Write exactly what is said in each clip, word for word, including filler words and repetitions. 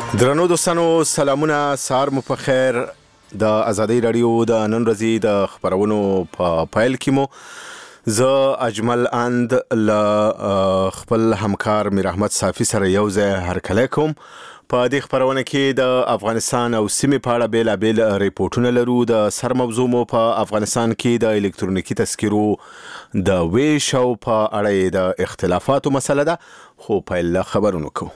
درنو دوستانو سلامونه، سهار مو په خیر. د ازادي رادیو د نن ورځې د خبرونو په پایل کې مو زه اجمل اند ل خپل همکار میر احمد صافی سره یو ځای هرکلی کوم. په دې خبرونه کې د افغانستان او سیمې په اړه بیلابیل ریپورتونه لرو. د سر موضوع مو په افغانستان کې د الکترونیکي تذکرو د ویش او په اړه د اختلافاتو مسله ده، خو پیل خبرونه کوو.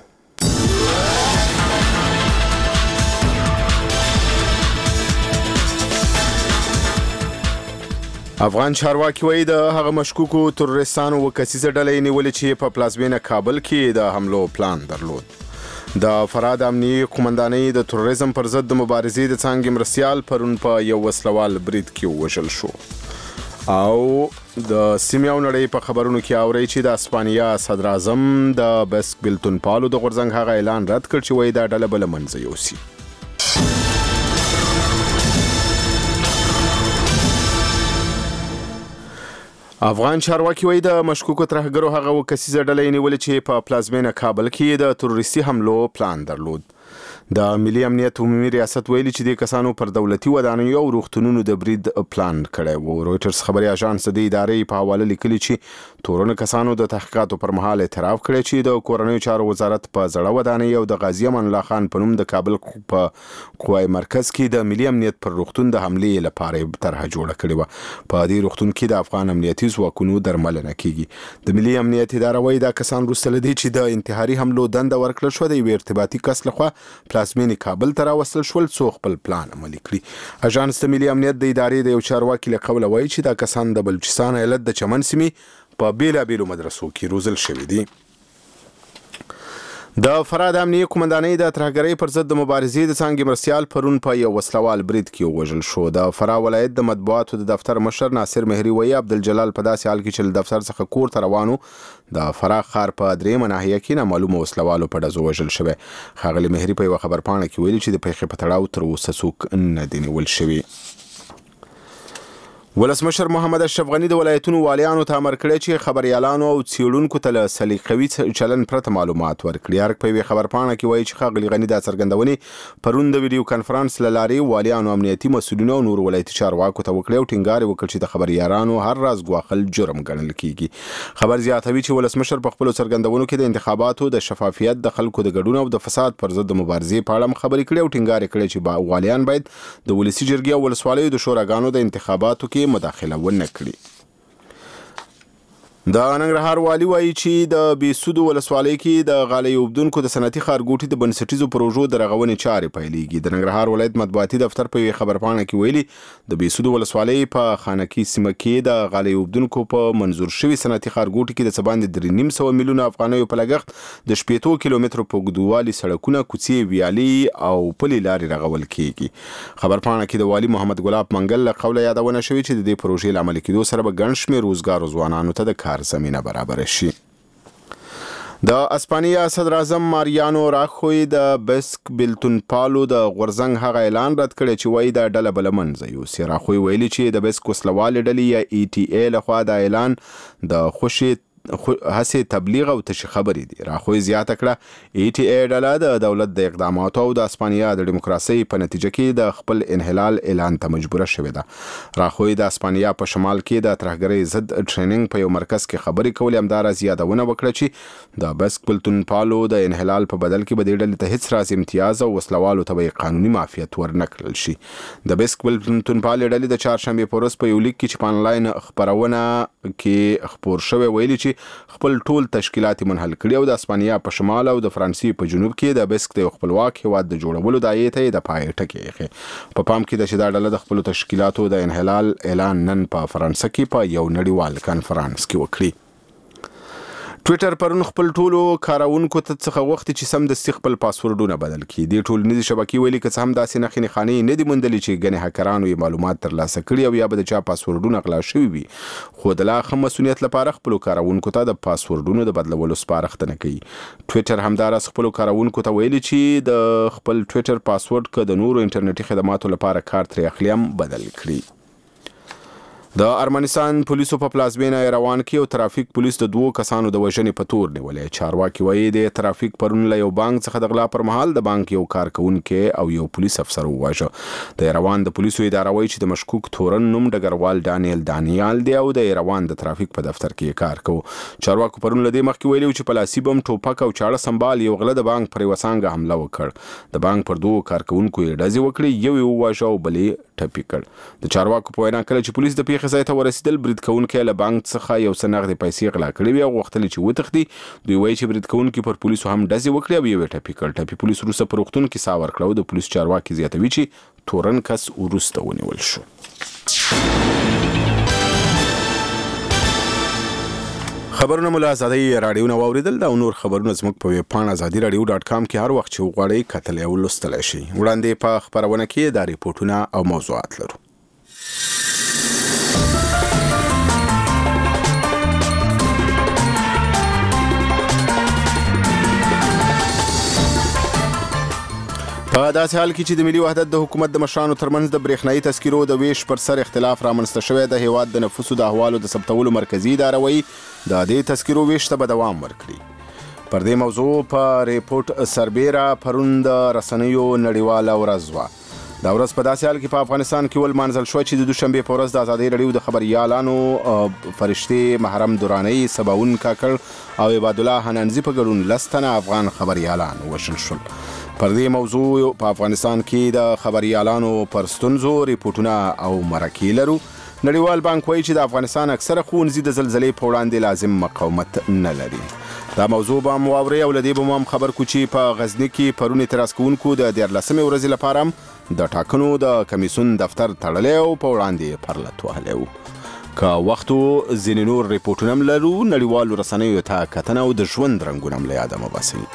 افغان چارواکي وایي د هغه مشکوکو تروریستانو و کسیزه ډلې نیولې چې په پلازمینه کابل کې د حملو پلان درلود. د فراد امنیتي قومندانۍ د تروریزم پر ضد د مبارزې د څانګې مرستیال پرون په یو وسلوال برید کې ووژل شو. او د سیمې او نړۍ په خبرونو کې اوري چې د اسپانیا صدر اعظم د بسک بلتون پالو د غورځنګ هغه اعلان رد کړ چې وایي دا ډله بل منځ یوسي. افغان چارواکي وایي د مشکوکو ترهګرو هغه و کسیزه ډلې نیولې چې په پلازمینه کابل کې د تروریستي حملو پلان درلود. د ملي امنیت عمومي ریاست ویلي چې د کسانو پر دولتي ودانیو او روغتونونو د برید پلان کړی و. رویټرز خبري اژانس د ادارې په حواله لیکلي چې تورن کسانو د تحقیقاتو پر مهال اعتراف کړی چې د کورنیو چارو وزارت په زړه ودانۍ او د غازی امان الله خان په نوم د کابل په قوای مرکز کې د ملي امنیت پر روغتون د حملې لپاره طرحه جوړه کړې و. په دې روغتون کې د افغان امنیتي ځواکونو درملنه کیږي. د ملي امنیت اداره وایي دا کسان وروسته له دې چې د انتحاري حملو دنده ورکړل شوه د یوې ارتباطي کس لخوا پلازمینې کابل ته راوستل شول څو خپل پلان عملي کړي. اژانس د ملي امنیت د ادارې د یو چارواکي له قوله وایي چې دا کسان د بلوچستان ایالت د چمن سیمې په بیلابیلو مدرسو کې روزل شوي دي. د فراد امنیتي قومندانۍ د ترهګرۍ پر ضد د مبارزې د څانګې مرستیال پرون په یو وسلوال برید کې ووژل شو. د فرا ولایت د مطبوعاتو د دفتر مشر ناصر مهري وایي عبدالجلال په داسې حال کې چې له دفتر څخه کور ته روانو د فرا ښار په درېیمه ناحیه کې نامعلومه وسلوالو په ډزو وژل شوی. ښاغلي مهري په یوه خبرپاڼه کې ویلي چې د پیښې په تړاو تر اوسه څوک نه دي نیول شوي. ولسمشر محمد اشرف غني د ولایتونو والیانو ته امر کړی چې خبريالانو او څېړونکو ته له سلیقوي چلن پرته معلومات ورکړي. هرک په یوې خبرپاڼه کې وایي چې ښاغلي غني دا څرګندونې پرون د ویډیو کانفرنس له لارې والیانو، امنیتي مسؤلینو او نورو ولایتي چارواکو ته وکړي او ټینګار وکړ چې د خبريالانو هر راز ګواښل جرم ګڼل کیږي. خبر زیاتوي چې ولسمشر په خپلو څرګندونو کې د انتخاباتو د شفافیت، د خلکو د ګډون او د فساد پر ضد د مبارزې په اړه خبرې کړي او ټینګار کړي چې والیان باید د ولسي جرګې او ولسوالیو د شوراګانو د انتخاباتو کې مداخله ونه کړي. د ننګرهار والي وایي چې د بیسودو ولسوالۍ کې د غالۍ اوبدونکو د صنعتي ښارګوټي د بنسټیزو پروژو د رغونې چارې پیلېږي. د ننګرهار ولایت مطبوعاتي دفتر په یوې خبرپاڼه کې ویلي د بیسودو ولسوالۍ په خانکي سیمه کې د غالۍ اوبدونکو په منظور شوي صنعتي ښارګوټي کې د څه باندې درې نیم سوه میلیونه افغانیو په لګښت د شپېتو کیلومترو په اوږدوالي سړکونه، کوڅې، ویالې او پلې لارې رغول کیږي. خبرپاڼه کې د والي محمد ګلاب منګل له قوله یادونه شوې چې د دې پروژې له عملي کېدو سره به ګڼ شمېر روزګارو ځوانانو ته د کار زمینه برابر شي. د اسپانیا صدر اعظم ماریانو راخوی د بسک بلتون پالو د غورځنګ هغه اعلان رد کړی چې وایي دا ډله بله منځه یوسي. راخوی ویلي چې د بسک وسلوالې ډلې یا ای ټي ای لخوا د اعلان د خوشي هسې تبلیغ او تشي خبرې دي. راخوی زیاته کړه ای ټي ای ډله د دولت د اقداماتو او د اسپانیا د دیموکراسۍ په نتیجه کې د خپل انحلال اعلان ته مجبوره شوې ده. راخوی د اسپانیا په شمال کې د ترهګرۍ ضد ټریننګ په یو مرکز کې خبرې کولې. همداراز یادونه وکړه چې د بسک بلتون پالو د انحلال په بدل کې به دې ډلې ته هیڅ راز امتیاز او وسلوالو ته به قانوني معافیت ورنه کړل شي. د بسک بلتون پالو ډلې د چهارشنبې په ورځ په یو لیک کې چې په انلاین خپرونه کې خپور شوی ویلي چې خپل ټول تشکیلات منحل کړي او د اسپانیا په شمال او د فرانسې په جنوب کې د بسک د خپلواک هېواد د جوړولو داعیې ته د پای ټکی ایښی. په پام کې ده چې دا ډله د خپلو تشکیلاتو د انحلال اعلان نن په فرانسه کې په یو نړیوال کنفرانس کې وکړي. ټویټر پرون خپل ټولو کارونکو ته څخه وخت چې سمدستي خپل پاسورډونه بدل کړي. د ټولنیزې شبکې ویلي که څه هم داسې نښې نښانې نه دي موندلې چې ګنې هکرانو یې معلومات ترلاسه کړي او یا به د چا پاسورډونه غلا شوي وي، خو د لا ښه مسؤلیت لپاره خپلو کارونکو ته د پاسورډونو د بدلولو سپارښتنه کوي. ټویټر همداراز خپلو کارونکو ته ویلي چې د خپل ټویټر پاسورډ که د نورو انټرنیټي خدماتو لپاره کار ترې اخلي هم بدل کړي. د ارمنستان پولیسو په پلازمینه ایروان کې او ترافیک پولیس د دوو کسانو د وژنې په تور نیولې. چارواکي وایي د ترافیک پرون له یو بانک څخه د غلا پر مهال د بانک یو کارکونکي او یو پولیس افسر وواژه. د ایروان د پولیسو اداره وایي چې د مشکوک تورن نوم ډګروال دانیل دانیال دی او د ایروان د ترافیک په دفتر کې کار کوي. چارواکو پرون له دې مخکې ویلي چې په لاسي بم ټوپک او چاړه سمبال یو غله د بانک پر یوه څانګه حمله وکړ. د بانک پر دوو کارکونکو یې ډزې وکړې، یو یې وواژه او بل یې ټپي کړ. د چارواکو په وینا کله چې پولیس د پیښې ځای ته ورسېدل، برید کوونکی له بانک څخه یو څه نغدې پیسې غلا کړې وې او غوښتل چې وتښتي. دوی وایي چې برید کوونکي پر پولیسو هم ډزې وکړې او یو یې ټپي کړ. ټپي پولیس وروسته په روغتون کې ساه ورکړه او د پولیس چارواکي زیاتوي چې تورن کس وروسته ونیول شو. خبرونه مو له ازادۍ راډیو نه واورېدل. دا او نور خبرونه زموږ په ویب پاڼه ازادي راډیو ډاټ کام کې هر وخت چې وغواړئ کتلی او لوستلی شئ. وړاندې په خپرونه کې دا ریپورټونه او موضوعات لرو. په داسې حال کې چې د ملي وحدت د حکومت د مشرانو ترمنځ د برېښنایي تذکرو د ویش پر سر اختلاف رامنځته شوی، د هیواد د نفوسو د احوالو د ثبتولو مرکزي اداره وایي د دې تذکرو ویش ته به دوام ورکړي. پر دې موضوع په ریپورټ سربیره پرون د رسنیو نړیواله ورځ وه. دا ورځ په داسې حال کې په افغانستان کې ولمانځل شوه چې د دوشنبې په ورځ د ازادۍ راډیو د خبریالانو فرشتې محرم درانۍ، سباون کاکړ او عبادالله حنانزي په ګډون لس تنه افغان خبریالان وژل شول. پر دې موضوع په افغانستان کې د خبریالانو پر ستونزو ریپورټونه او مرکې لرو. نړیوال بانک وایي چې د افغانستان اکثره ښوونځي د زلزلې په وړاندې لازم مقاومت نه لري. دا موضوع به هم واورئ او له دې به مو هم خبر کړو چې په غزني کې پرون اعتراض کوونکو د دیارلسمې ورځې لپاره هم د ټاکنو د کمیسیون دفتر تړلی او په وړاندې پرلت وهلی و. که وختو ځینې نور ریپورټونه هم لرو. نړیوالو رسنیو ته کتنه او د ژوند رنګونه هم له یاده مه باسئ.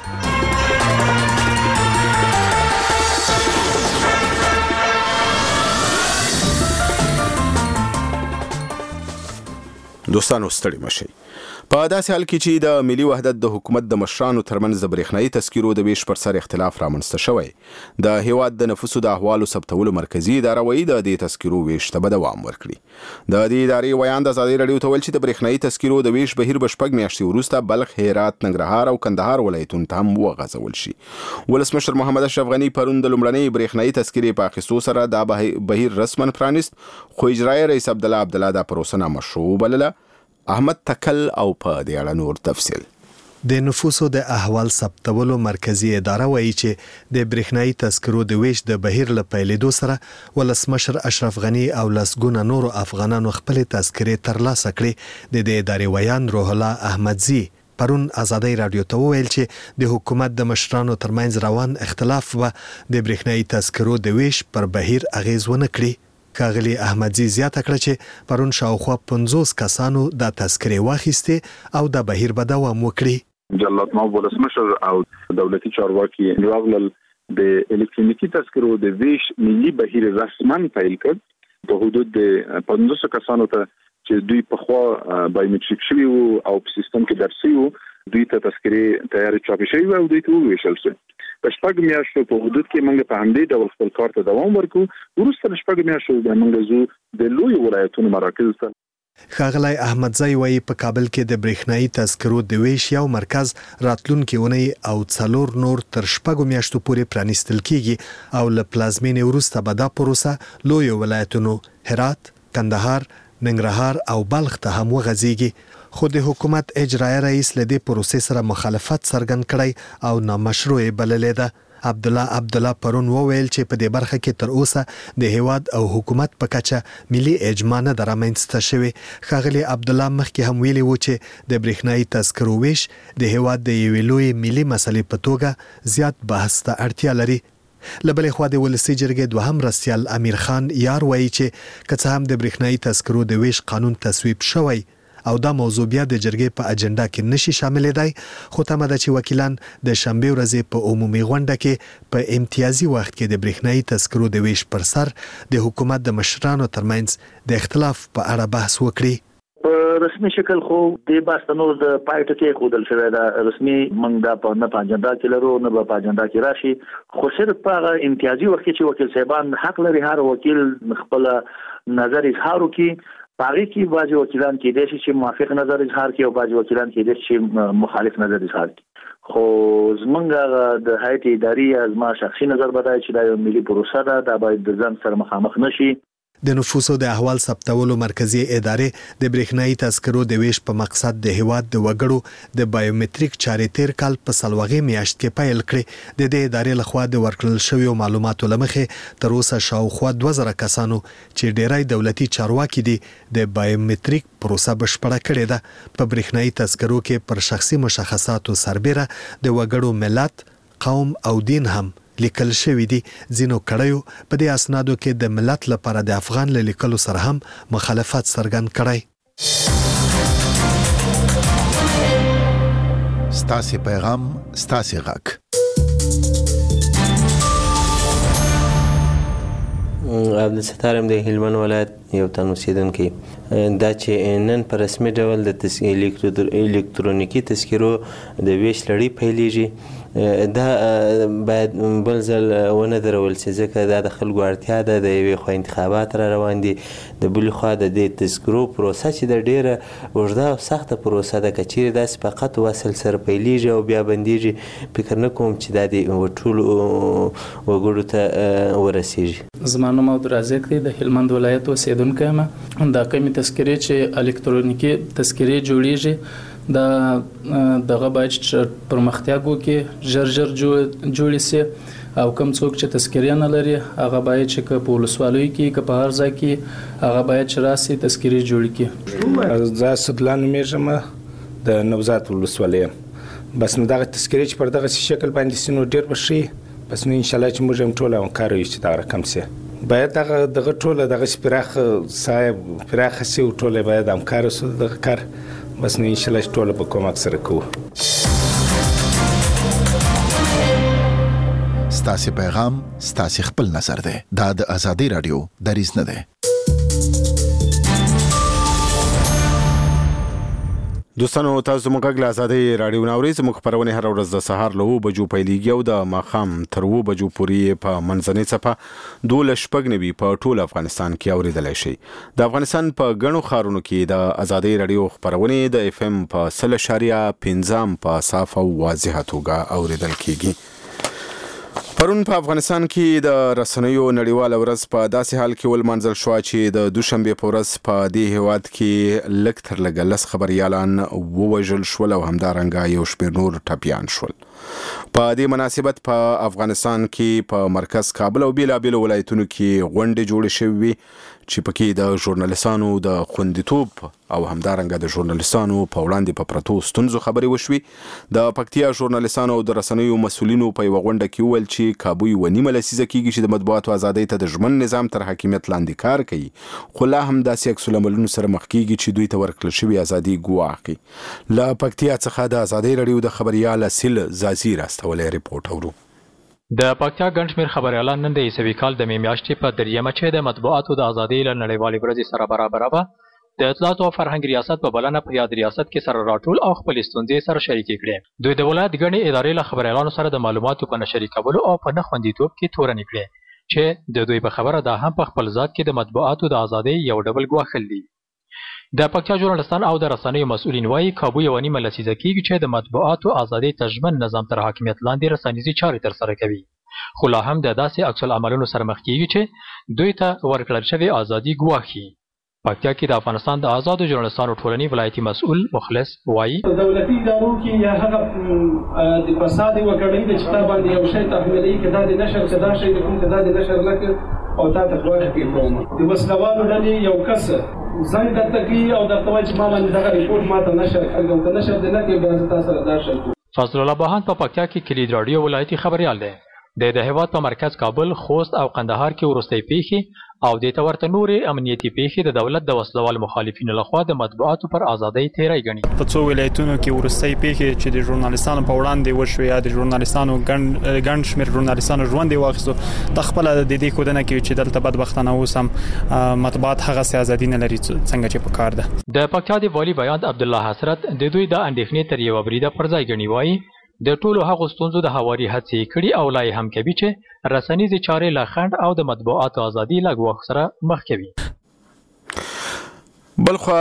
دوستانو ستړي مشئ. په داسې حال کې چې د ملي وحدت د حکومت د مشرانو ترمنځ د برېښنایي تذکرو د ویش پر سر اختلاف رامنځته شوی، د هیواد د نفوسو د احوالو ثبتولو مرکزي اداره وایي د دې تذکرو ویش ته به دوام ورکړي. د دې ادارې ویان د ازادۍ راډیو ته ویل چې د برېښنایي تذکرو د ویش بهیر به شپږ میاشتې وروسته بلخ، هرات، ننګرهار او کندهار ولایتونو ته هم وغځول شي. ولسمشر محمد اشرف غني پرون د لومړنۍ برېښنایي تذکرې په اخیستو سره دا بهیر رسما پرانیست، خو اجرایي رئیس عبدالله عبدالله دا پروسه نامشروع وبلله. احمد تکل او په دې اړه نور تفصیل. د نفوسو د احوال ثبتولو مرکزي اداره وایي چې د برېښنایي تذکرو د ویش د بهیر له پیلېدو سره ولسمشر اشرف غني او لسګونه نورو افغانانو خپلې تذکرې ترلاسه کړې. د دې ادارې ویان روح الله احمدزي پرون ازادۍ راډیو ته وویل چې د حکومت د مشرانو ترمنځ روان اختلاف به د برېښنایي تذکرو د ویش پر بهیر اغیز ونه کړي. ښاغلي احمدزي زیاته کړه چې پرون شاوخوا پنځوس کسانو د تذکرې واخیستې او د بهیر به دوام وکړي. جلات ماب ولسمشر او دولتي چارواکي راغلل د الکترونیکي تذکرو د ویش ملي بهیر رسما پیل کړ. په حدود د پنځوس کسانو ته چې دوی په خوا بایومټریک شوي وو او په سیستم کې درسي وو، دوی ته تذکرې تیار چاپ شوي وو او دوی ته وویشل شو. په شپږ میاشتو په حدود کې موږ په همدې ډول خپل کار ته دوام ورکړو. وروسته له شپږ میاشتو د موږ زو د لوی ولایتونو مراکز ته. ښاغلی احمدزی وایي په کابل کې د برېښنایي تذکرو د ویش یو مرکز راتلونکې اونۍ او څلور نور تر شپږو میاشتو پورې پرانیستل کیږي او له پلازمینې وروسته به دا پروسه لویو ولایتونو هرات، کندهار، ننګرهار او بلخ ته هم وغځیږي. خو د حکومت اجرایي رئیس له دې پروسې سره مخالفت څرګند کړی او نامشروع بللې ده. عبدالله عبدالله پرون وویل چې په دې برخه کې تر اوسه د هیواد او حکومت په کچه ملي اجماع نه ده رامنځته شوې. ښاغلي عبدالله مخکې هم ویلي و چې د برېښنایي تذکرو ویش د هیواد د یوې لویې ملي مسلې په توګه زیات بحث ته اړتیا لري. له بلې خوا د ولسي جرګې دوهم رسیال امیر خان یار وایي چې که څه هم د برېښنایي تذکرو د ویش قانون تصویب شوی او دا موضوع بیا د جرګې په اجنډا کې نشي شاملېدای، خو تمه ده چې وکیلان د شنبې ورځې په عمومي غونډه کې په امتیازي وخت کې د برېښنایي تذکرو د ویش پر سر د حکومت د مشرانو ترمنځ د اختلاف په اړه بحث وکړي. په رسمي شکل خو د باستنو د پایټ کې خودل شوی دا رسمي موږ دا په نه پاجندا کې لرو نه په پاجندا کې راشي خو صرف په امتیازي وخت چې وکیل صاحبان حق لري هر وکیل خپل نظر اظهار وکړي باقي کې بعض وکیلان کې د شي موافق نظر اظهار کوي او بعض وکیلان کې د شي مخالف نظر اظهار کوي خو زمونږ د هیئت اداري از ما شخصي نظر بدای چې دا یو ملي پروسه ده دا باید د ځان سره مخامخ نشي د نفوسو د احوال ثبتولو مرکزی ادارې د برېښنايي تذکرو د ویش په مقصد د هیواد د وګړو د بایومټریک چارې تیر کال په سلوغې میاشت کې پیل کړې د دې ادارې لخوا د ورکړل شویو معلوماتو لمخې تر اوسه شاوخوا دوه زره کسانو چې ډیری دولتي چارواکي دي د بایومټریک پروسه بشپړه کړې ده په برېښنايي تذکرو کې پر شخصي مشخصاتو سربېره د وګړو ملت قوم او دین هم لیکل شوی دي ځینو کړیو په دې اسنادو کې د ملت لپاره د افغان له لیکلو سره هم مخالفت څرګند کړی. ستاسو پیغام ستاسو غږ. عبدالستارم د هلمند ولایت یو تن اوسیدونکی دا چې نن په رسمي ډول د الکترونیکي تذکرو د ویش لړۍ پیلېږي دا باید بل ځل ونه درول شي ځکه دا د خلکو اړتیا ده د یوې خوا انتخابات را روان دي د بلې خوا د دې تذکرو پروسه چې د ډېره اوږده او سخته پروسه ده که چیرې داسې فقط وصل سره پیلېږي او بیا بندېږي فکر نه کوم چې دا د ټولو وګړو ته ورسېږي. زما نوم عبدالرزاق دی د هلمند ولایت اوسېدونکی یم. دا کومې تذکرې چې الکترونیکي تذکرې جوړېږي دا دغه باید چې پرمختیا وکړي ژر ژر جوړې سي او کوم څوک چې تذکرې نه لري هغه باید چې که په ولسوالیو کې که په هر ځای کې هغه باید چې راسي تذکرې جوړې کړي. زه اسدالله نومېږم د نوزاد ولسوالۍ یم. بس نو دغه تذکرې چې پر دغه شکل باندې سي نو ډېر به ښه بس نو انشاءالله چې موږ هم ټول همکاره یو چې دغه رقم سي باید دغه دغه ټوله دغه پراخه صاحب پراخه سي او ټوله باید همکاره سو دغه کار بس نو انشاءالله ټول به کومک سره کوو. ستاسو پیغام ستاسو خپل نظر ده دا د ازادي رادیو دریز نه ده. دوستانو تاسو موږ له ازادي رادیو ناوري زموږ خبرونه هر ورځ د سهار له وو بجو پیلېږي او د ماخام تر وو بجو پورې په منځنۍ صفه دوه شپږ نوي په ټول افغانستان کې اوریدلای شي. د افغانستان په غنو خارونو کې د ازادي رادیو خبرونه د اف ام په سل شاریه پنځم په صاف او واضحه توګه اوریدل کیږي. پرون په افغانستان کې د رسنیو نړیواله ورځ په داسې حال کې ولمنځل شو چې د دوشنبه په ورځ په دې هیواد کې لږ تر لږه لس خبريالان ووژل شول او همدارنګه یو شمېر نور ټپیان شول. په دې مناسبت په افغانستان کې په مرکز کابل او بیلابیل ولایتونو کې غونډې جوړې شوې چې پکې د ژورنالیستانو د خوندیتوب او همدارنګه د ژورنالیستانو په وړاندې په پرتو ستونزو خبرې وشوې. د پکتیا ژورنالیستانو او د رسنیو مسولینو په یو غونډه کې وویل چې کابوی ونیمه لسیزه کېږي چې د مطبوعاتو ازادۍ ته د ژمن نظام تر حاکمیت لاندې کار کوي خو لا هم داسې عکس العملونو سره مخ کېږي چې دوی ته ورکړل شوې ازادي ګواښ کوي. له پکتیا څخه د ازادۍ رادیو د خبريال اصل زازي راستولې رپورټ اورو. د پکتیا ګڼ شمېر خبريالان نن د عیسوي کال د مې میاشتې په دریمه چې د مطبوعاتو د ازادۍ له نړیوالې ورځې سره برابره وه د اطلاعاتو او فرهنګ ریاست په بلنه په یاد ریاست کې سره راټول او خپل ستونزې سره شریکې کړې. دوی د ولایت ګڼې ادارې له خبريالانو سره د معلوماتو په نشري کولو او په نه خوندیتوب کې تورنې کړې چې د دوی په خبره دا هم په خپل ذات کې د مطبوعاتو د ازادۍ یو ډول ګواښل دي. د پکتیا ژورنالستان او د رسنیو مسؤلین وایي کابو یوه نیمه لسیزه کېږي چې د مطبوعاتو ازادۍ ته ژمن نظام تر حاکمیت لاندې رسنیزې چارې ترسره کوي خو لا هم د داسې عکس العملونو سره مخ کېږي چې دوی ته ورکړل شوې ازادي ګواښي. پکتیا کې د افغانستان د آزادو ژورنالستانو ټولنې ولایتي مسؤل مخلص وایي دولتي ادارو کې یا هغه د فساد وکړې د چې تا باندې یو شی تحمیلي کې دا د نشر کدا شي د کوم کدا د نشر لکه او تا ته خبره کې کوم د وسلوالو ډلې یو کس ځان د تکي او د توجه ما باندې دغه ریپورت ماته نشر کړو ته نشر د نه کې به تاسو سره دا شي. فضل الله بهان په پکتیا کې کلید رادیو ولایتي خبريال دی. د د هیواد په مرکز کابل، خوست او قندهار کې وروستۍ پیښې او د ورته نورې امنیتي پیښې د دولت د وسلوال مخالفینو لخوا د مطبوعاتو پر ازادۍ تیری ګڼي. په څو ولایتونو کې وروستۍ پیښې چې د ژورنالیستانو په وړاندې وشوې یا د ژورنالیستانو ګڼ ګڼ شمېر ژورنالیستانو ژوند واخیستو، د خپل د دې کودنه کې چې دلته بدبختانه اوس هم مطبوعات هغه سي ازادي نه لري څنګه چې په کار ده. د پکتیا د والی بیان عبدالله حسرت د دوی د اندېښنې تر یوه بریده پر ځای ګڼي. وایي د ټولو هغو ستونزو د هواري هڅې کړي او لا یې هم کوي چې رسنیزې چارې له خنډ او د مطبوعاتو ازادي لږ وخت سره مخ کوي. بلخوا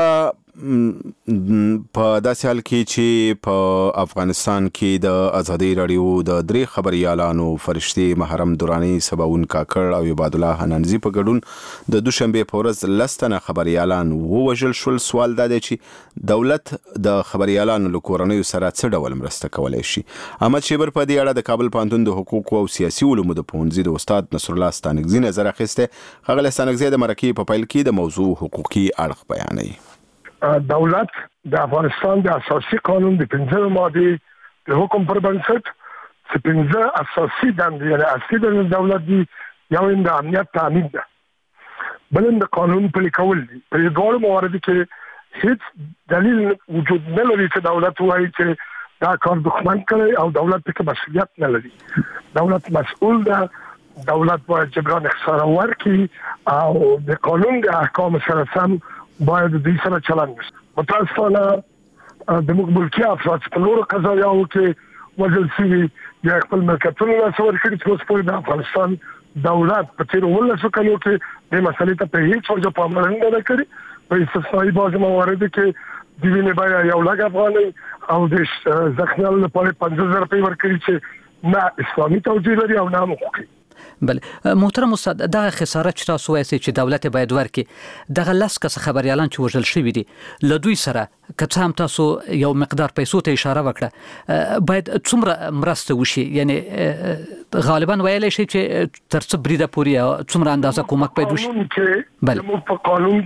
په داسې حال کې چې په افغانستان کې د ازادي راډیو د درې خبريالانو فرشتي محرم دوراني سباون کاکړ او عباد الله حنانزي په ګډون د دوشنبه په ورځ لستنه خبريالان ووژل شول. سوال دا دی چې دولت د خبريالانو له کورنیو سره څه ډول مرسته کولای شي؟ احمد شیبر په دې اړه د کابل پوهنتون د حقوقو او سیاسي علومو د پوهنځي د استاد نصر الله ستانکزي نظر اخیسته. ښاغلی ستانکزي د مرکې په پیل کې د موضوع حقوقي اړخ بیانوي. دولت د افغانستان د اساسي قانون د پنځه ماده د حکم پر بنسټ چې پنځه اساسي دندې یعنی اصلي د دولت دی یو د امنیت تامین ده، بل د قانون پلي کول دي. په دې ډول موارد کې هیڅ دلیل وجود نه لري چې دولت وایي چې دا کار دښمن کړي او دولت پکې مسؤلیت نه لري. دولت مسؤل ده، دولت باید جبران اختصار ورکړي او د قانون د احکام سره سم باید د دې سره چلند وشي. متاسفانه د موږ ملکي افراد په نورو قضایاو کې وژل شوي یا خپل ملکیتونه لاسته ورکړي چې اوس پورې د افغانستان دولت په تېرو اوولسو کلو کې دې مسلې ته په هېڅ وجه پاملرنه نه کړې. په استثنایي بعضې مواردو کې د وینې بیه یو لک افغانۍ او د زخمیانو لپاره پنځه زره روپۍ ورکړي چې نه اسلامي توجیه لري او نه حقوقي. بل محترم استاد، دغه خسارت چې تاسو وایئ چې دولت باید ورکړي، دغه لس کس خبريالان چې وژل شوي دي له دوی سره که څه هم تاسو یو مقدار پیسو ته اشاره وکړه، باید څومره مرسته وشي؟ یعنی غالبا ویلی شي چې تر څه بریده پورې څومره اندازه کومک باید وشي؟ بل په قانون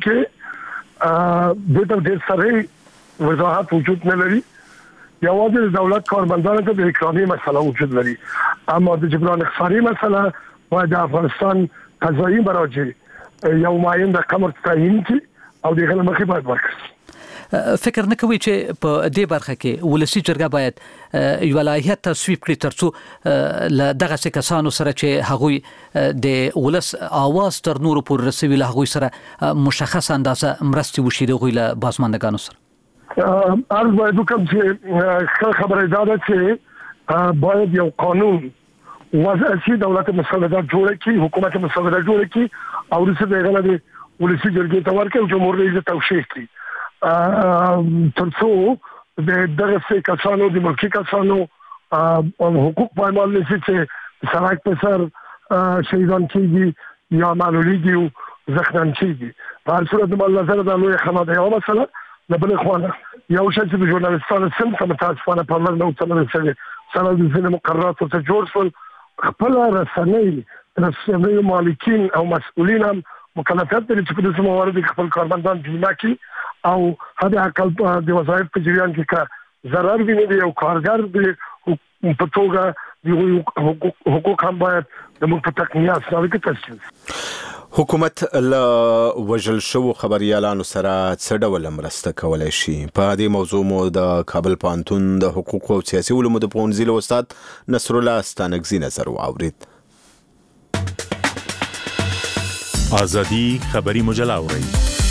کې د دې سره وضاحت وجود نه لري. یوازې د دولت کارمندانو ته د اکرامي مسله وجود لري، اما د جبران اختصاري مسله باید د افغانستان قضایي مراجع یو معین رقم تعیین کړي او دغه مخې باید ورکړي. فکر نه کوي چې په دې برخه کې ولسی جرګه باید یو لایحه تصویب کړي ترڅو له دغه کسانو سره چې هغوی د ولس اواز تر نورو پورې رسوي له هغوی سره مشخص اندازه مرستې وشي د هغوی له بازماندګانو سره؟ عرض باید وکړم چې خبره دا ده چې باید یو قانون وضع شي، دولت مسودات جوړ کړي، حکومت مسودات جوړ کړي او وروسته د هغه د ولسي جرګې ته ورکړي او جمهور رئیس توشیح کړي ترڅو د دغه کسانو د ملکي کسانو حقوق پایمال نشي چې سړک په سر شهیدان کېږي یا معلولیږي او زخمیان کېږي. په هر صورت د نظر د لوی خناده یو مسله د بل خوانه یو شی چې د ژورنالیستانو سم ته متاسفانه پاملرنه وکړل شوې سره د ځینې مقرراتو ته جوړ شول. خپل رسنۍ رسنۍ مالکین او مسؤلین هم مکلفیت لري چې په دې موارد کې خپل کارمندان بیمه کړي او هدا عقل د وظایف په جریان کې کا ضرر ویني دی او کارګر د په توګه د حقوق هم باید د موږ په تقنیه اساسي کې تشکیل. حکومت له وژل شوو خبريالانو سره څه ډول مرسته کولای شي؟ په دې موضوع مو د کابل پوهنتون د حقوقو او سیاسي علومو د پوهنځي له استاد نصر الله ستانکزي نظر واورید. ازادي خبري مجله اورئ.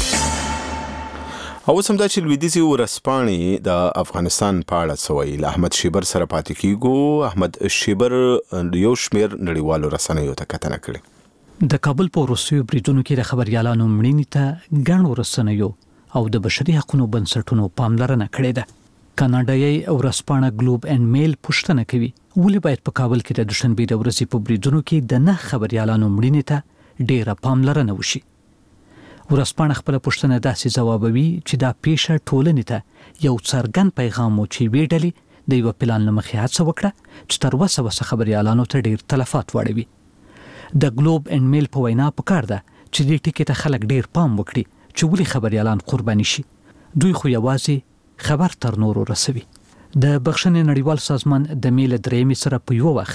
او سم دا چې لویدیځي ورځپاڼې د افغانستان په اړه څه وایي. له احمد شیبر سره پاتې کیږو. احمد شیبر یو شمېر نړیوالو رسنیو ته کتنه کړې. د کابل په وروستیو بریدونو کې د خبريالانو مړینې ته ګڼو رسنیو او د بشري حقوقو بنسټونو پاملرنه کړې ده. کاناډایي ورځپاڼه ګلوب اینډ میل پوښتنه کوي ولې باید په کابل کې د دوشنبه د ورځې په بریدونو کې د نه خبريالانو مړینې ته ډېره پاملرنه وشي. ورځپاڼه خپل پوښتنه داسې ځوابوي چې دا پیښه ټولنې ته یو څرګند پیغام و چې وی ډلې د یو پلان لمخې هڅه وکړه چې تر وسه وسه خبريالانو ته ډېر تلفات واړوي. د ګلوب اینډ میل په وینا پکار ده چې دې ټکي ته خلک ډېر پام وکړي چې ولې خبريالان قرباني شي. دوی خو یوازې خبر تر نورو رسوي. د بخښنې نړیوال سازمان د میل درېمې سره په یو وخت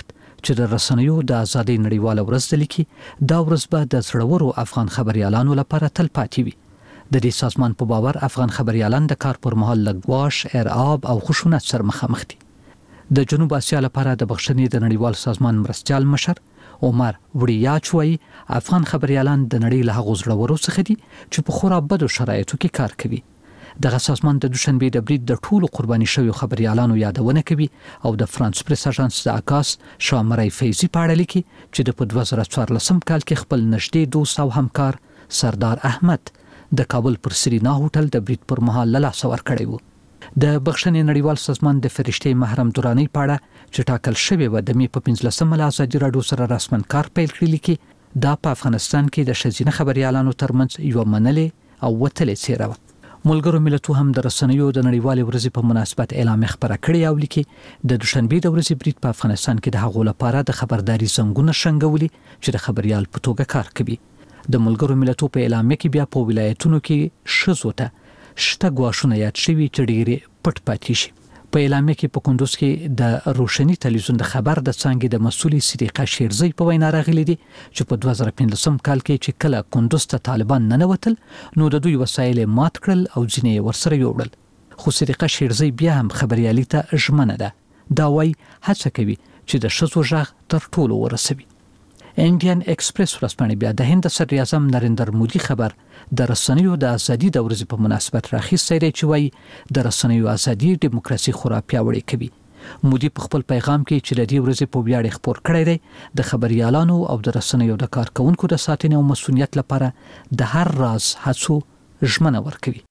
چې د رسنیو د ازادۍ نړیواله ورځ لیکي دا ورځ به د زړورو افغان خبريالانو لپاره تل پاتې وي. د دې سازمان په باور افغان خبريالان د کار پر مهال لګواش، ارعاب او خشونت سره مخامخ دي. د جنوب اسیا لپاره د بخښنې د نړیوال سازمان مرستيال مشر عمر وړیا وایي افغان خبريالان د نړۍ له هغو زړورو څخه دي چې په خورا بدو شرایطو کې کار کوي. دغه سازمان د دوشنبه د برید د ټولو قرباني شویو خبريالانو یادونه کوي او د فرانس پریس اژانس د اکاس شامرای فیضی په اړه لیکي چې د دوه زره څوارلسم کال کې خپل نږدې دوست او همکار سردار احمد د کابل پر سرینا هوټل د برید پر مهال له لاسه ورکړی و. د بخښنې نړیوال سازمان د فرشتي محرم دوراني پاړه چې ټاکل شوی و د می په پنځلسمه له ازادي راډیو سره رسمن کار پیل کړی لیکي دا په افغانستان کې د شزینه خبريالانو ترمنځ یو منلې او وتلې څیره و. ملګرو ملتونو هم د رسنیو د نړیوالې ورځې په مناسبت اعلان خبره کړې او لیکي د دوشنبه د ورځې برید په افغانستان کې د هغو لپاره د خبرداري زنګونه شنګولي چې د خبريال په توګه کار کوي. د ملګرو ملتونو په اعلان کې بیا په ولایتونو کې شزو ته شته غواښونه یاد شوي چې ډېری پټ پاتې شي. په اعلان کې په کندوز کې د روشنی تلویزیون د خبر د څنګه د مسولې صدیقه شیرزی په وینا راغلي دي چې په دوه زره پنځلسم کال کې چې کله کندوز ته طالبان ننوتل نو د دوی وسایل مات کړل او ځینې ورسره یوړل. خو صدیقه شیرزی بیا هم خبريالي ته ژمنه ده. دا وایي هڅه کوي چې د شزو ژغ تر ټولو ورسوي. انډین ایکسپریس ورځپاڼه بیا د هند صدر اعظم نریندر مودي خبر د رسنیو د ازادي د ورځې په مناسبت راخیستی دی چې وایي د رسنیو ازادي دیموکراسي خورا پیاوړې کوي. مودي په خپل پیغام کې چې د دې ورځې په ویاړ خبر کړی دی د خبريالانو او د رسنیو د کارکونکو د ساتنې او مسؤلیت لپاره د هر راز هڅو ژمنه ورکوي.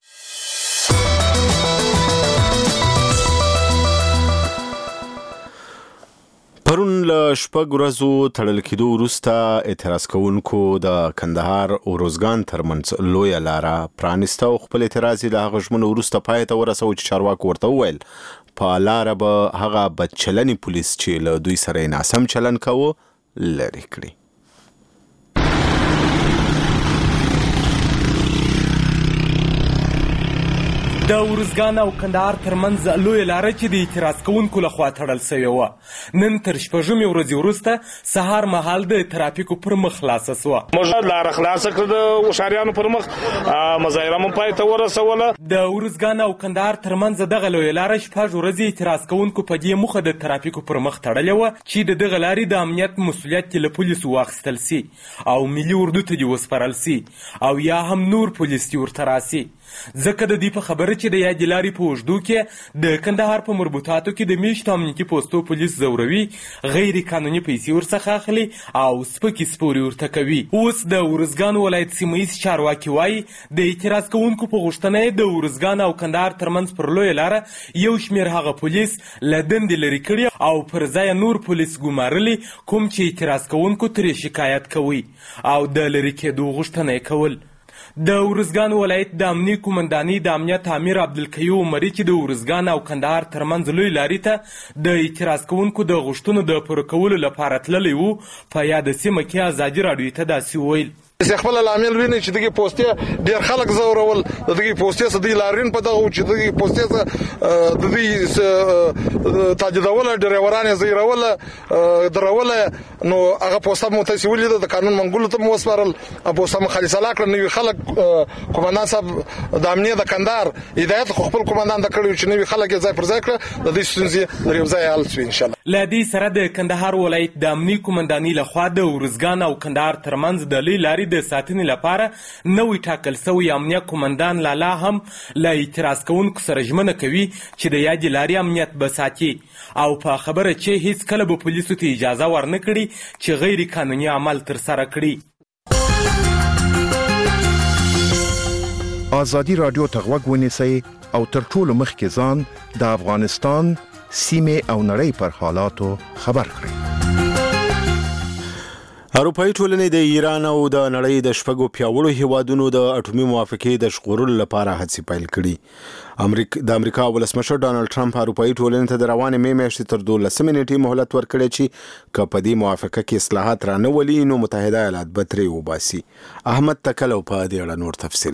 پرون له شپږ ورځو تړل کېدو وروسته اعتراض کوونکو د کندهار او روزګان ترمنځ لویه لاره پرانسته او خپل اعتراض له هغه ژمنو وروسته پای ته ورسوي چې چارواکو ورته وویل په لاره به هغه بدچلنې پولیس چې له دوی سره ناسم چلن کوي لرې کړي. د ورزګان او کندهار ترمنځ لویه لاره چې د اعتراض کوونکو لخوا تړل شوې وه نن تر شپږمې ورځې وروسته سهار مهال د ترافیکو پر مخ خلاصه شوه. موږ لاره خلاصه کړه د هوښیاریانو پر مخ مظاهره مو پای ته ورسوله. د ورزګان او کندهار ترمنځ دغه لویه لاره شپږ ورځې اعتراض کوونکو په دې موخه د ترافیکو پر مخ تړلې وه چې د دغه لارې د امنیت مسؤلیت له پولیسو واخیستل سي او ملي اردو ته دې وسپارل سي او یا هم نور پولیس دې ورته راسي. ځکه د دې په خبره چې د یادې لارې په اوږدو کې د کندهار په مربوطاتو کې د میشتو امنیتي پوستو پولیس ځوروي، غیر قانوني پیسې ورڅخه اخلي او سپکې سپورې ورته کوي. اوس د ورزګان ولایت سیمه ییز چارواکي وایي د اعتراض کوونکو په غوښتنه یې د ورزګان او کندهار ترمنځ پر لویه لاره یو شمېر هغه پولیس له دندې لرې کړي او پر ځای نور پولیس ګمارلي کوم چې اعتراض کوونکو ترې شکایت کوي او د لرې کېدو غوښتنه یې کول. د ورزګان ولایت د امنیه قومندانۍ د امنیت امیر عبدالقیو عمري چې د ورزګان او کندهار ترمنځ لوی لارې ته د اعتراض کوونکو د غوښتنو د پوره کولو لپاره تللی و په یاده سیمه کې ازادي راډیو ته داسې وویل. خپل لامل ویني چې دغه پوسټه ډیر خلک زورول دغه پوسټه سدي لارین په دغه چې دغه پوسټه د دې تاجدول ډریوران زیرول درول نو هغه پوسټه مو تاسو ولید د قانون منګولو ته مو وسپارل پوسټه مخالصه لاکړه نو خلک کومندان صاحب د امنیه د کندهار هدایت خپل کومندان د کړو چې نو خلک ځای پر ځای کړ د دې ستونزې د یو ځای حل شي ان شاء الله. لدی سره د کندهار ولایت د امنیه قومندانۍ لخوا د ورزګان او کندهار ترمنځ د لوی لارې د ساتنې لپاره نوې ټاکل شوی امنیه قومندان لالا هم له اعتراض کوونکو سره ژمنه کوي چې د یادې لارې امنیت به ساتي او په خبره چې هیڅ کله به پولیسو ته اجازه ورنه کړي چې غیر قانوني عمل ترسره کړي. ازادي رادیو ته غوږ ونیسئ او تر ټولو مخکې ځان د افغانستان سیمې او نړۍ پر حالاتو خبر کړئ. اروپایي ټولنې د ایران او د نړۍ د شپږو پیاوړو هیوادونو د اټومي موافقې د ژغورلو لپاره هڅې پیل کړي. امریکا د امریکا ولسمشر ډانلډ ټرمپ اروپایي ټولنې ته د روانې مې میاشتې تر دولسمې نیټې مهلت ورکړی چې که په دې موافقه کې اصلاحات رانه ولي نو متحده ایالات به ترې وباسي. احمد تکلو په دې اړه نور تفصیل.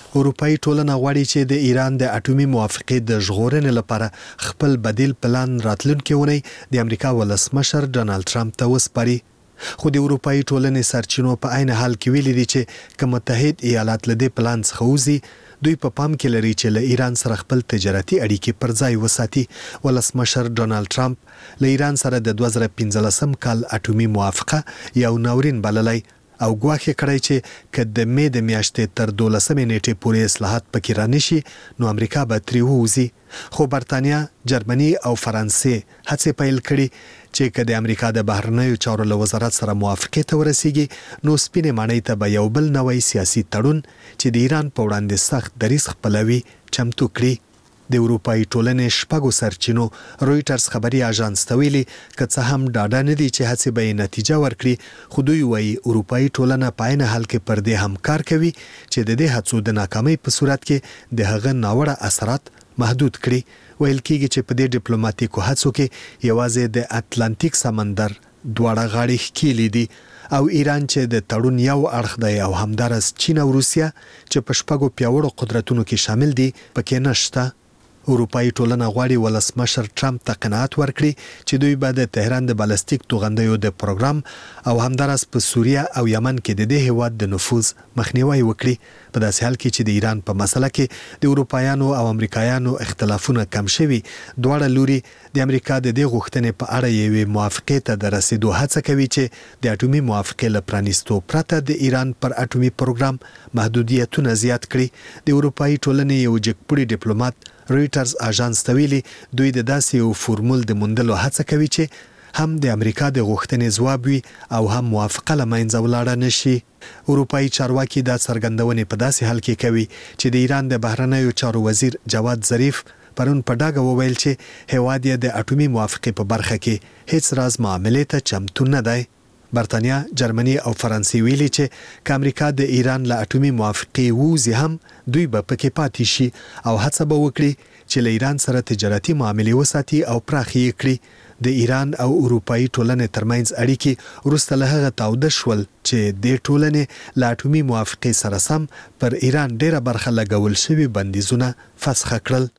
اروپאי ټولنه غواړي چې د ایران د اټومي موافقې د ژغورنې لپاره خپل بدیل پلان راتلونکي اونۍ د امریکا ولسمشر ډانلډ ټرمپ ته وسپاري. خو د اروپאי ټولنې سرچینو په عین حال کې ویلي دي چې که متحد ایالات له دې پلان څخه وځي دوی په پام کې لري چې له ایران سره خپل تجارتي اړیکې پر ځای وساتي. ولسمشر ډانلډ ټرمپ له ایران سره د دوه زره پنځلسم کال اټومي موافقه یو ناورین بللی او ګواښ کړی چې که د مې د میاشتې تر دولسمې نیټې پورې اصلاحات پکې رانشي نو امریکا به ترې ووځي. خو برتانیا، جرمني او فرانسې هڅې پیل کړي چې که د امریکا د بهرنیو چارو له وزارت سره موافقې ته ورسیږي نو سپینې ماڼۍ ته به یو بل نوی سیاسي تړون چې د ایران په وړاندې سخت دریځ خپلوي چمتو کړي. د اروپאי ټولنې شپږو سرچینو رويټرز خبري اژانس ته ویلي که څه هم ډاډه نه دي چې هڅې به نتیجه ورکړي خو دوی وایي اروپאי ټولنه په عین حال کې پر دې هم کار کوي چې د دې هڅو د ناکامۍ په صورت کې د هغه ناوړه اثرات محدود کړي. ویل کېږي چې په دې ډیپلوماټیکو هڅو کې یوازې د اتلانتیک سمندر دواړه غاړې ښکېلې دي او ایران چې د تړون یو اړخ دی او همدارس چین او روسیا چې په شپږو پیاوړو قدرتونو کې شامل دي پکې نشته. اروپאי ټولنه غواړي ولسمشر ټرمپ ته قناعت ورکړي چې دوی به د تهران د بالستیک توغندیو د پروګرام او همدارس په سوریه او یمن کې د دې هیواد د نفوذ مخنیوي وکړي. په داسې حال کې چې د ایران په مسله کې د اروپایانو او امریکایانو اختلافونه کم شوي دواړه لوري د امریکا د دې غوښتنې په اړه یوې موافقې ته د رسیدو هڅه کوي چې د اټومي موافقې له پرانیستو پرته د ایران پر اټومي پروګرام محدودیتونه زیات کړي. د اروپאי ټولنې یو جګپوړي ډیپلوماټ رويټرز اژانس ته ویلي دوی د داسې یو فورمول د موندلو هڅه کوي چې هم د امریکا د غوښتنې ځواب وي او هم موافقه له منځه ولاړه نشي. اروپאי چارواکي دا څرګندونې په داسې حال کې کوي چې د ایران د بهرنیو چارو وزیر جواد ظریف پرون په ډاګه وویل چې هیواد یې د اټومي موافقې په برخه کې هیڅ راز معاملې ته چمتو نه دی. برتانیا، جرمني او فرانسې ویلي چې که امریکا د ایران له اټومي موافقې ووځي هم دوی به پکې پاتې شي او هڅه به وکړي چې له ایران سره تجارتي معاملې وساتي او پراخې یې کړي. د ایران او اروپאי ټولنې ترمنځ اړیکې وروسته له هغه تاوده شول چې د ټولنې له اټومي موافقې سره سم پر ایران ډیره برخه لګول شوي بندیزونه فسخ کړل.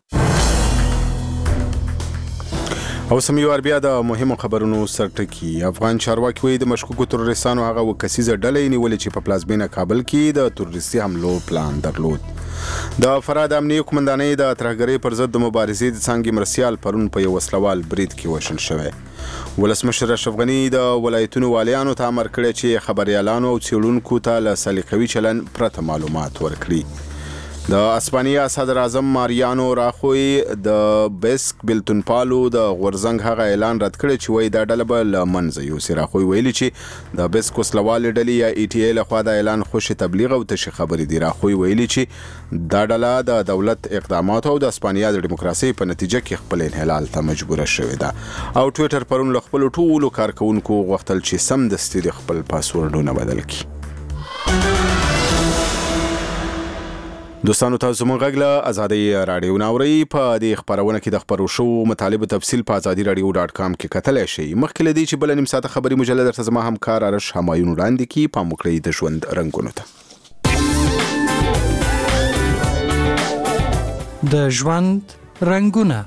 او سميوار بیا د مهمو خبرونو سرټکی. افغان چارواکي وایي د مشکوکو تروریستانو هغه وکسیزه ډلې نیولې چې په پلازمینه کابل کې د تروریستي حملو پلان درلود. د فراد امنیه قومندانۍ د ترهګرۍ پر ضد د مبارزې د څانګې مرسیال پرون په یو وسلوال برید کې وژل شوی. ولسمشر اشرف غني د ولایتونو والیانو ته امر کړی چې خبريالانو او څېړونکو ته له سلیقوي چلن پرته معلومات ورکړي. د اسپانیا صدر اعظم ماریانو راخوی د بیسک بلتونپالو د غورزنګ هغه اعلان رد کړی چې وایي دا ډله به له منځه یوسي. راخوی ویلي چې د بیسک وسلوالې ډلې یا ای ټي ای لخوا د اعلان خوشي تبلیغ او تشې خبرې دي. راخوی ویلي چې دا ډله د دولت اقداماتو او د اسپانیا د دیموکراسۍ په نتیجه کې خپل انحلال ته مجبوره شوې ده. او ټویټر پرون له خپلو ټولو کارکونکو غوښتل چې سمدستي د خپل پاسورډونه بدل کړي. دوستانو تاسو مونږ غږ له ازادي رادیو ناوري په دې خبرونه کې د خبرو شو مطالب تفصیل په ازادي رادیو ډاټ کام کې کتلای شئ. مخکې لدی چې بل نیم ساعت خبري مجله درته زما همکار ارش همایون وړاندې کی په مکړی د ژوند رنگونو ته. د ژوند رنگونه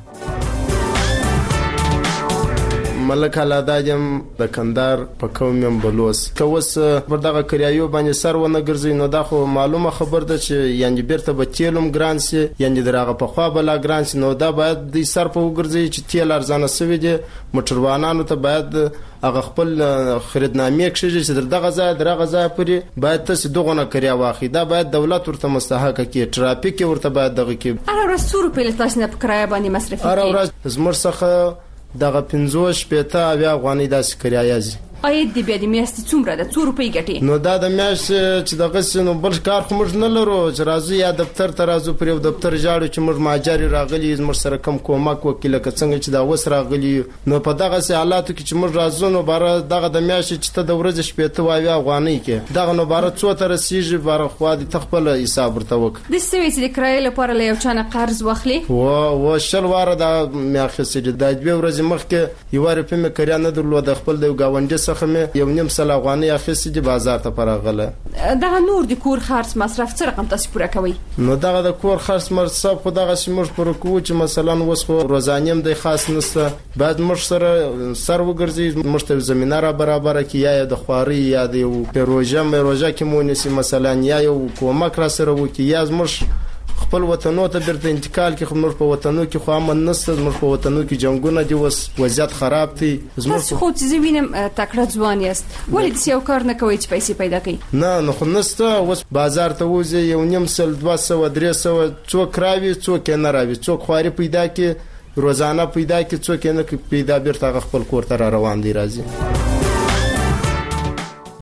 ملک علاداجم د کندار په قوم بلوس کوس پر دغه کریایو باندې سر ونه ګرځي نو دا خو معلومه خبر ده چې یعنی بیرته به تیلم ګران سي یعنی درغه په خوا بلا ګران سي نو دا باید د سر په وګرځي چې تیل ارزانه سوي دي موټروانانو ته باید هغه خپل خریدنامې کښې چې دغه ځای دغه ځای پورې باید تاسو دغه کریا واخی دا باید دولت ورته مستحق کړي ټرافیک ورته باید دغه کې هر ورځ څو روپۍ تاسو نه په کرایه باندې مصرف کوي هر ورځ زموږ څخه دغه پنځوس شپېته اویا افغانۍ داسې کرایه ځي. عاید د بیا د میاشتې څومره ده؟ څو روپۍ ګټې؟ نو دا د میاشتې چې دغسې نو بل کار خو موږ نه لرو چې راځو یا دفتر ته راځو پر یو دفتر ژاړو چې موږ مهاجر راغلي زموږ سره کم کومک وکړي لکه څنګه چې دا اوس راغلي نو په دغسې حالاتو کې چې موږ راځو نو باره دغه د میاشتې چې ته د ورځې شپېته اویا افغانۍ کې دغه نو باره څو ته رسېږي باره خوا دې ته خپل حساب ورته وکړه. داسې شوي چې د کرایې لپاره له یو چا نه قرض واخلي؟ و و شل واره دا مې اخیستې دي. دا دوې ورځې مخکې یوه روپۍ مې کرایه نه درلوده خپل د یو ګاونډي څخه مې یو نیم سل افغانۍ اخیستې دي بازار ته پراغله. دغه نور د کور خرڅ مصرف څه رقم تاسو پوره کوي؟ نو دغه د کور خرڅ مصرف خو دغه موږ پوره کوو چې مثلا اوس خو روزانه هم د خاص نشته، بعد موږ سره سر وګرځي موږ ته زمينه را برابر کی یا د خواري یا د پروژه مې روزه کې مونږ مثلا یا یو کومک را سره وکي یا موږ خپل وطنو ته درته انتقال کې خمر په وطنو کې خو امن نشته، زموږ په وطنو کې جنگونه دي، وس وضعیت خراب دي. تاسو خو چې وینم تکړه ځوان یاست، ولې د یو کار نه کوي چې پیسې پیدا کړئ؟ نه نو خو نشته، وس بازار ته وځي یو نیم سل دوه سوه درې سوه څوک راوي څوک نه راوي، څوک خواري پیدا کې روزانه پیدا کې څوک نه پیدا بیرته خپل کور ته روان دي راځي.